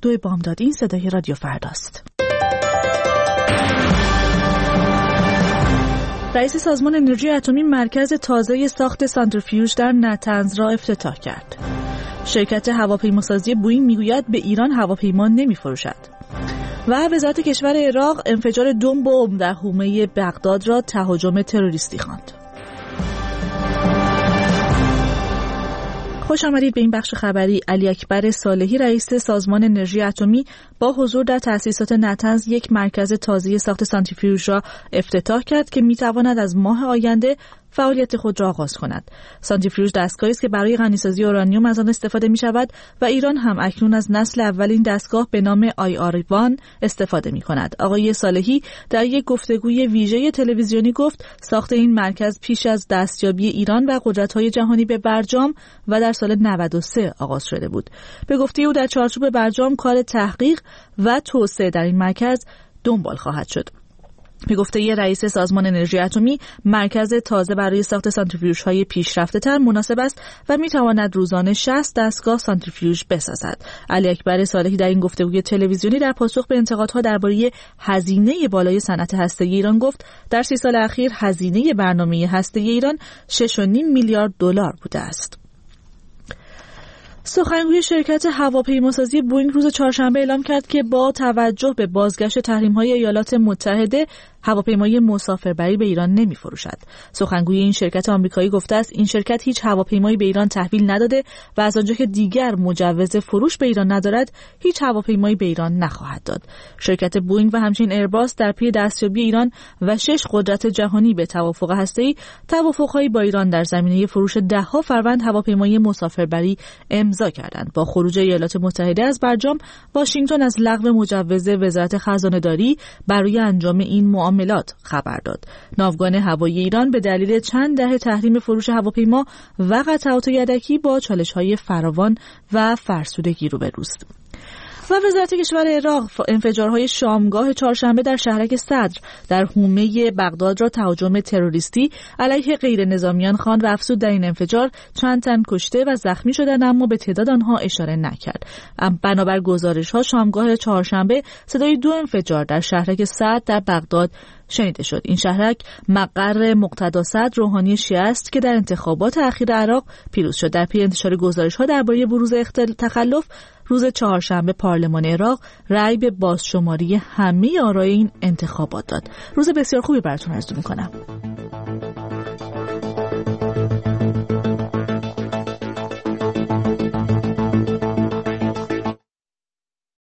2 بامداد. این صدای رادیو فرداست. رئیس سازمان انرژی اتمی مرکز تازه ساخت سانتریفیوژ در نتنز را افتتاح کرد. شرکت هواپیماسازی بوئینگ میگوید به ایران هواپیما نمی‌فروشد. و وزارت کشور عراق انفجار 2 بمب در حومه بغداد را تهاجم تروریستی خواند. خوش آمدید به این بخش خبری. علی اکبر صالحی رئیس سازمان انرژی اتمی با حضور در تأسیسات نتنز یک مرکز تازه ساخت سانتریفیوژ را افتتاح کرد که میتواند از ماه آینده فعالیت خود را آغاز کند. سانتریفیوژ دستگاهی است که برای غنیسازی اورانیوم از آن استفاده می شود و ایران هم اکنون از نسل اولین دستگاه به نام IR1 استفاده می کند. آقای صالحی در یک گفتگوی ویژه تلویزیونی گفت ساخت این مرکز پیش از دستیابی ایران و قدرت‌های جهانی به برجام و در سال 93 آغاز شده بود. به گفته او در چارچوب برجام کار تحقیق و توسعه در این مرکز دنبال خواهد شد. به گفته رئیس سازمان انرژی اتمی، مرکز تازه برای ساخت سانتریفیوژهای پیشرفته‌تر مناسب است و می‌تواند روزانه 60 دستگاه سانتریفیوژ بسازد. علی اکبر صالحی در این گفتگوی تلویزیونی در پاسخ به انتقادها درباره هزینه بالای صنعت هسته‌ای ایران گفت در 30 سال اخیر هزینه برنامه هسته‌ای ایران 6.5 میلیارد دلار بوده است. سخنگوی شرکت هواپیماسازی بوئینگ روز چهارشنبه اعلام کرد که با توجه به بازگشت تحریم‌های ایالات متحده هواپیمای مسافربری به ایران نمی‌فروشد. سخنگوی این شرکت آمریکایی گفته است این شرکت هیچ هواپیمایی به ایران تحویل نداده و از آنجا که دیگر مجوز فروش به ایران ندارد، هیچ هواپیمایی به ایران نخواهد داد. شرکت بوئینگ و همچنین ایرباس در پی دستیابی ایران و 6 قدرت جهانی به توافق هسته‌ای، توافق‌هایی با ایران در زمینه فروش 10 فروند هواپیمای مسافربری امضا کردند. با خروج ایالات متحده از برجام، واشنگتن از لغو مجوز وزارت خزانه‌داری برای انجام این معاملات خبر داد. ناوگان هوایی ایران به دلیل چند دهه تحریم فروش هواپیما و قطعات یدکی با چالش‌های فراوان و فرسودگی روبروست. و وزارت کشور عراق انفجارهای شامگاه چهارشنبه در شهرک صدر در حومه بغداد را تهاجم تروریستی علیه غیر نظامیان خواند و افزود در این انفجار چند تن کشته و زخمی شدند، اما به تعداد آنها اشاره نکرد. بنابر گزارش‌ها شامگاه چهارشنبه صدای 2 انفجار در شهرک صدر در بغداد شنیده شد. این شهرک مقر مقتدا صدر روحانی شیعه است که در انتخابات اخیر عراق پیروز شد. در پی انتشار گزارش‌ها درباره بروز تخلف، روز چهارشنبه پارلمان عراق رأی به بازشماری همه آرای این انتخابات داد. روز بسیار خوبی براتون آرزو می‌کنم.